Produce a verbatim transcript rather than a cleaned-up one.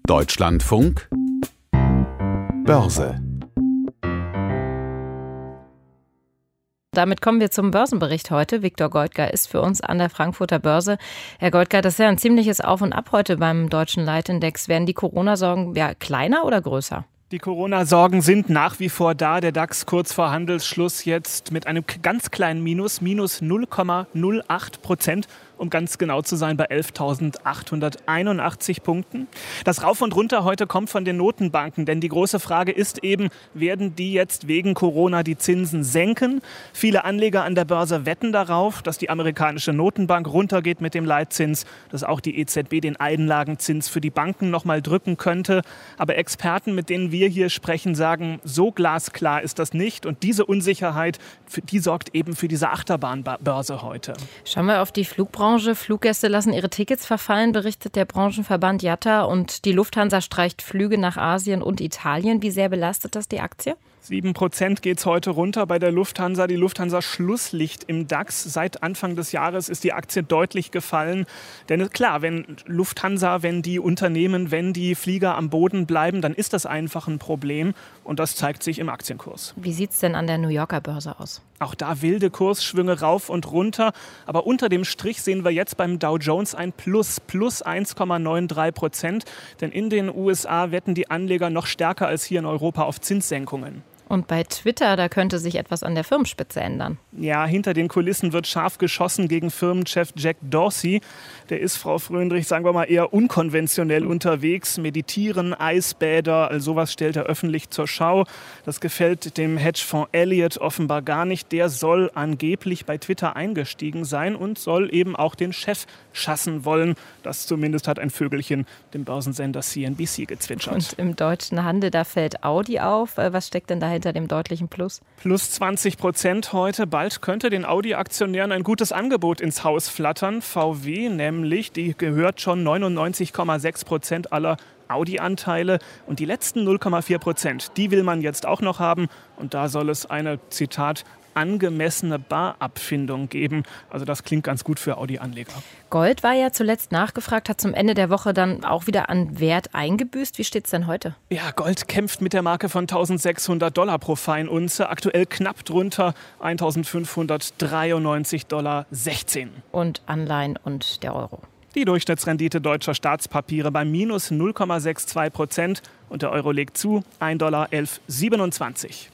Deutschlandfunk Börse. Damit kommen wir zum Börsenbericht heute. Viktor Goldgar ist für uns an der Frankfurter Börse. Herr Goldgar, das ist ja ein ziemliches Auf und Ab heute beim deutschen Leitindex. Werden die Corona-Sorgen ja kleiner oder größer? Die Corona-Sorgen sind nach wie vor da. Der DAX kurz vor Handelsschluss jetzt mit einem ganz kleinen Minus, minus null Komma null acht Prozent, um ganz genau zu sein, bei elftausendachthunderteinundachtzig Punkten. Das Rauf und Runter heute kommt von den Notenbanken, denn die große Frage ist eben, werden die jetzt wegen Corona die Zinsen senken? Viele Anleger an der Börse wetten darauf, dass die amerikanische Notenbank runtergeht mit dem Leitzins, dass auch die E Z B den Einlagenzins für die Banken nochmal drücken könnte. Aber Experten, mit denen wir hier sprechen, sagen, so glasklar ist das nicht. Und diese Unsicherheit, die sorgt eben für diese Achterbahnbörse heute. Schauen wir auf die Flugbranche. Fluggäste lassen ihre Tickets verfallen, berichtet der Branchenverband I A T A. Und die Lufthansa streicht Flüge nach Asien und Italien. Wie sehr belastet das die Aktie? sieben Prozent geht es heute runter bei der Lufthansa. Die Lufthansa Schlusslicht im DAX. Seit Anfang des Jahres ist die Aktie deutlich gefallen. Denn klar, wenn Lufthansa, wenn die Unternehmen, wenn die Flieger am Boden bleiben, dann ist das einfach ein Problem. Und das zeigt sich im Aktienkurs. Wie sieht es denn an der New Yorker Börse aus? Auch da wilde Kursschwünge rauf und runter. Aber unter dem Strich sehen wir jetzt beim Dow Jones ein Plus, plus eins Komma dreiundneunzig Prozent. Denn in den U S A wetten die Anleger noch stärker als hier in Europa auf Zinssenkungen. Und bei Twitter, da könnte sich etwas an der Firmenspitze ändern. Ja, hinter den Kulissen wird scharf geschossen gegen Firmenchef Jack Dorsey. Der ist, Frau Fröndrich, sagen wir mal, eher unkonventionell unterwegs. Meditieren, Eisbäder, all sowas stellt er öffentlich zur Schau. Das gefällt dem Hedgefonds Elliott offenbar gar nicht. Der soll angeblich bei Twitter eingestiegen sein und soll eben auch den Chef schassen wollen. Das zumindest hat ein Vögelchen dem Börsensender C N B C gezwitschert. Und im deutschen Handel, da fällt Audi auf. Was steckt denn dahinter? Hinter dem deutlichen Plus? Plus zwanzig Prozent heute. Bald könnte den Audi-Aktionären ein gutes Angebot ins Haus flattern. V W nämlich, die gehört schon neunundneunzig Komma sechs Prozent aller Audi-Anteile. Und die letzten null Komma vier Prozent, die will man jetzt auch noch haben. Und da soll es eine, Zitat, angemessene Barabfindung geben. Also das klingt ganz gut für Audi-Anleger. Gold war ja zuletzt nachgefragt, hat zum Ende der Woche dann auch wieder an Wert eingebüßt. Wie steht es denn heute? Ja, Gold kämpft mit der Marke von eintausendsechshundert Dollar pro Feinunze. Aktuell knapp drunter, eintausendfünfhundertdreiundneunzig Dollar sechzehn. Und Anleihen und der Euro? Die Durchschnittsrendite deutscher Staatspapiere bei minus null Komma zweiundsechzig Prozent und der Euro legt zu, ein Dollar elf Komma siebenundzwanzig.